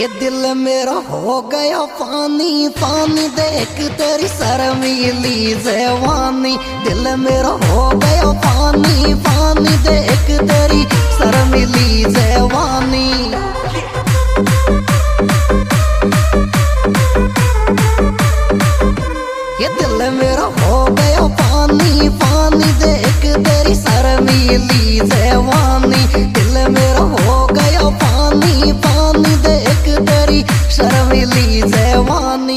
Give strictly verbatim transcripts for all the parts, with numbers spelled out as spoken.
ये दिल मेरा हो गया पानी पानी देख तेरी शर्मीली जवानी। दिल मेरा हो गया पानी पानी देख तेरी शर्मीली जवानी। ये दिल मेरा हो गया पानी पानी देख तेरी शर्मीली जवानी। दिल मेरा हो गया पानी पानी देख तेरी शर्मीली जवानी।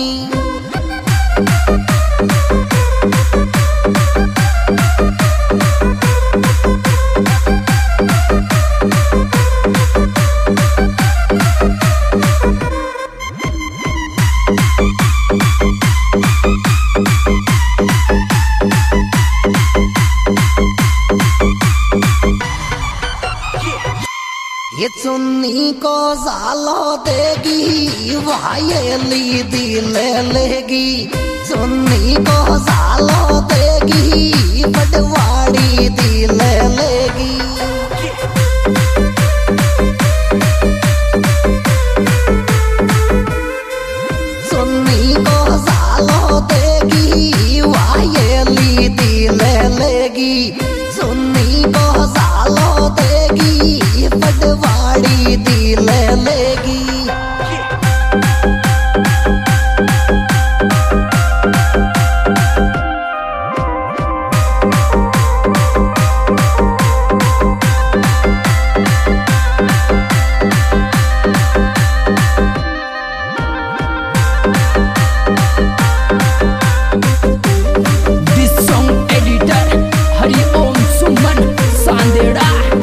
ये चुन्नी को जालो देगी वायली दिल लेगी। चुन्नी को जालो देगी पटवाड़ी दिल लेगी। चुन्नी को जालो देगी वायली दिल लेगी। चुन्नी को जालो देगी पटवाड़ी दिल लेगी। This song editor Hari Om Suman Sandera।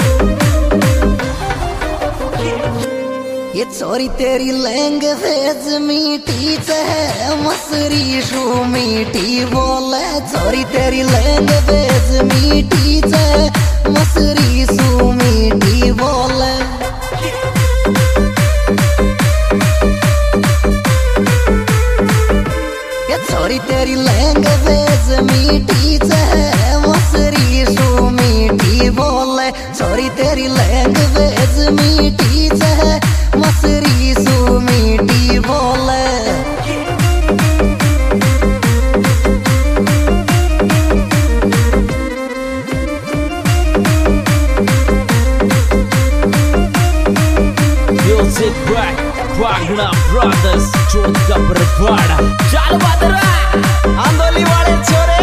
ये छोरी तेरी लैंग्वेज मीठी है मसरी शू मीठी बोले। छोरी तेरी लैंग्वेज मीठी है मसरी शू मीठी बोले। ये छोरी तेरी लैंग्वेज मीठी है मसरी शू मीठी बोले। छोरी तेरी लैंग्वेज मीठी है मसरी सू मीठी बोले। Music by Wagner Brothers जोत का बरवाड़ा। चल बदरा आंदोली वाले छोरे।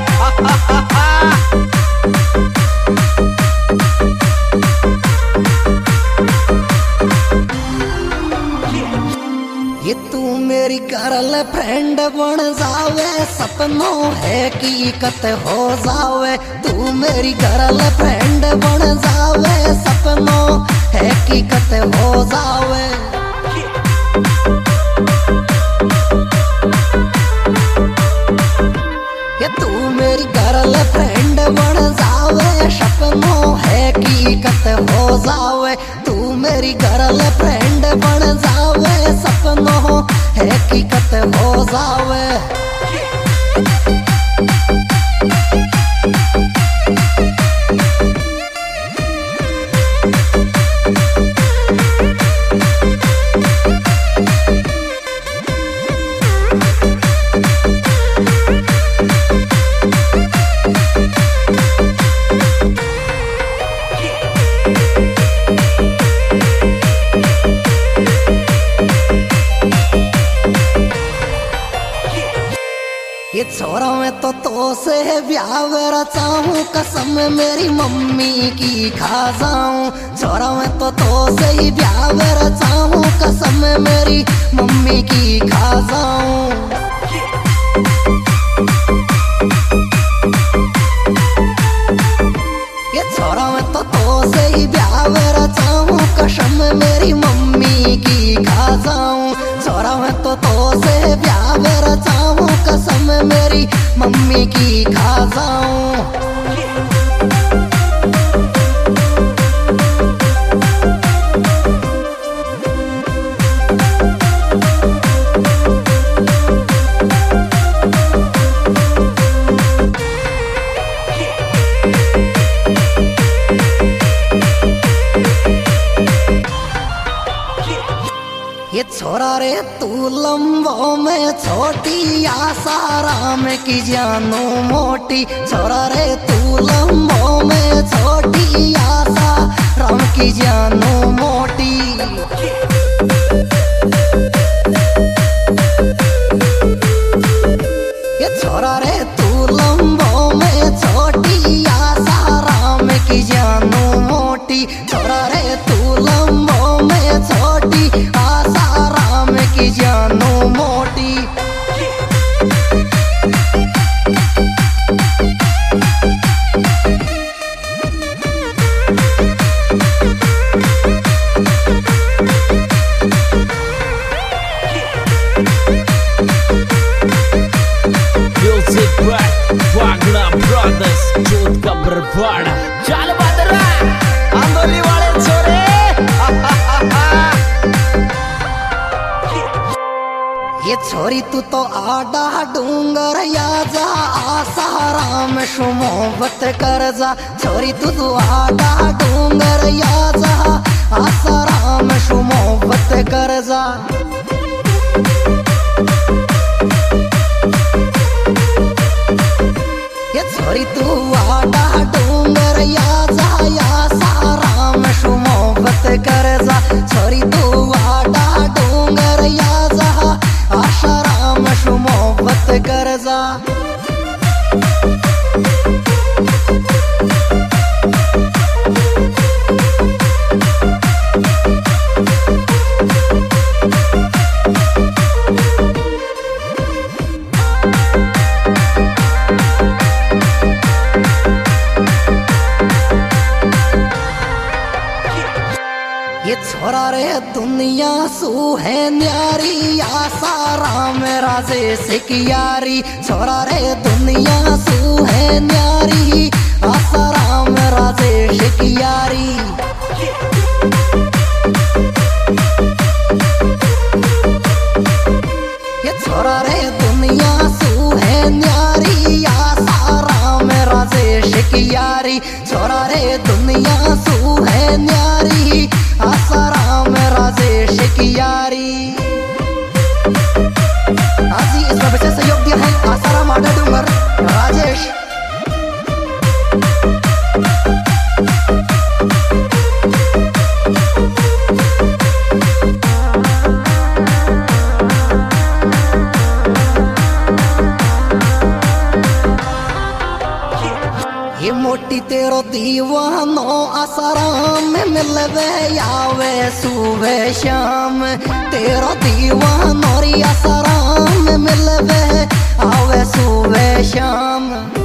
ये तू मेरी गर्ल फ्रेंड बन जावे सपनों है की कत हो जावे। तू मेरी गर्ल फ्रेंड बन जावे सपनों है की कत हो जावे। ये तू मेरी गर्ल फ्रेंड बन जावे सपनों है की कत हो जावे। तू मेरी गर्ल फ्रेंड बन जावे सपनों है की कत हो जावे। ये छोरा मैं तो तो से ब्याह रचाऊं कसम मेरी मम्मी की खा जाऊं। छोरा मैं तो तो से ही ब्याह रचाऊं कसम मेरी मम्मी की खा जाऊं। ये छोरा मैं तो तो से ही ब्याह रचाऊं कसम मेरी मम्मी की खा जाऊं। छोरा मैं तो तो से ब्याह रचाऊं कसम मेरी मम्मी की खा जाऊं। छोरा रे तू लंबो में छोटी आसाराम की जानो मोटी। छोरा रे तू लंबो में छोटी आशा राम की जानो मोटी। ये छोरा रे तू लंबो में छोटी आशा राम की जानो मोटी। छोरा रे तू लंबो में छोटी आशा राम की जानो मोटी। Music Rack, Wagner Brothers, जोत का बरवाड़ा। चल बदरा आंदोली वाले छोरे। ये छोरी तू तो आडा डूंगर या जा आसाराम शु मोहब्बत कर जा। छोरी तू तो आडा डूंगर या जा आसाराम शु मोहब्बत कर जा। ये छोरी तू आडा डूंगर या जा आसाराम शु मोहब्बत कर जा। छोरी तू आडा डूंगर या जा आशाराम शु मोहब्बत कर जा। ये छोरा रे दुनिया सू है न्यारी आसाराम राजे से कियारी। छोरा रे दुनिया सू है न्यारी आसाराम राजे से कियारी। ये छोरा रे दुनिया सू है न्यारी आसाराम राजे से कियारी। छोरा रे दुनिया सू है न्यारी आसाराम राजेश की यारी। आज ही इसमें विशेष सहयोग दिया है आसाराम आडा डूंगर राजेश। ये मोटी तेरो दीवानो आसाराम में मिलवे आवे सुबह शाम। तेरो दीवानो री आसाराम में मिलवे आवे सुबह शाम।